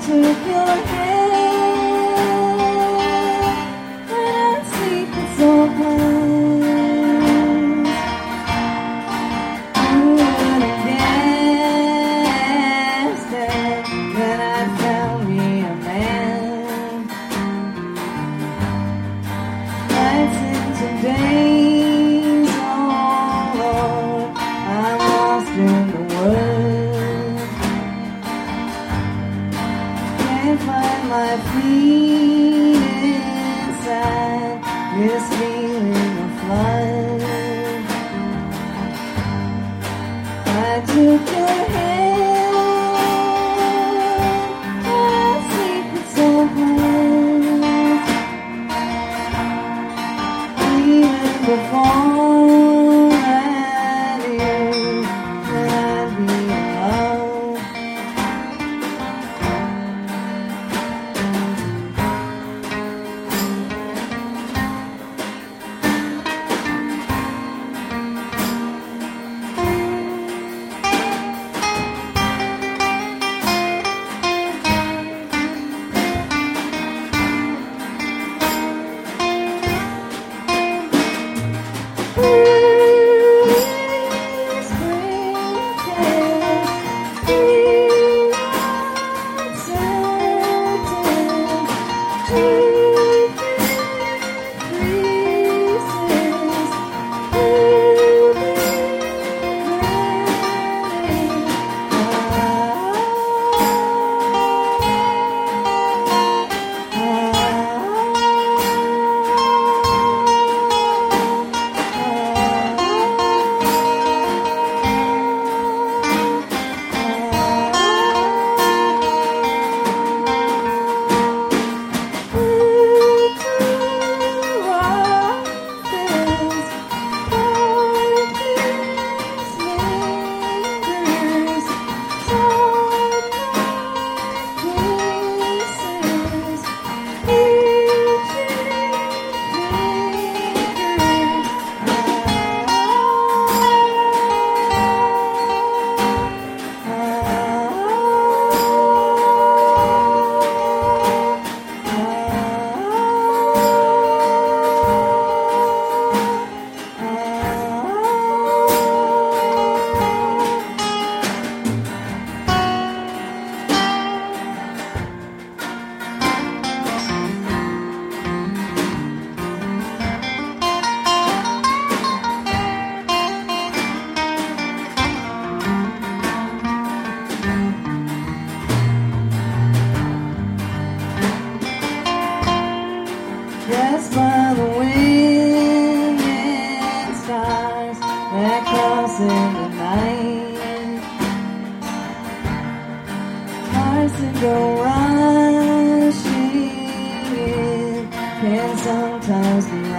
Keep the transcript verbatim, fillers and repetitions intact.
took your hand when our secrets all closed. You would have guessed it, that I found me a man. Nights into days, oh Lord, I'm lost in the world. Can't find my feet inside this feeling of flood. I took your hand, our secrets all closed. Even before I knew that I'd be in love. Just by the wind and stars that cross in the night, hearts that go rushing in can sometimes be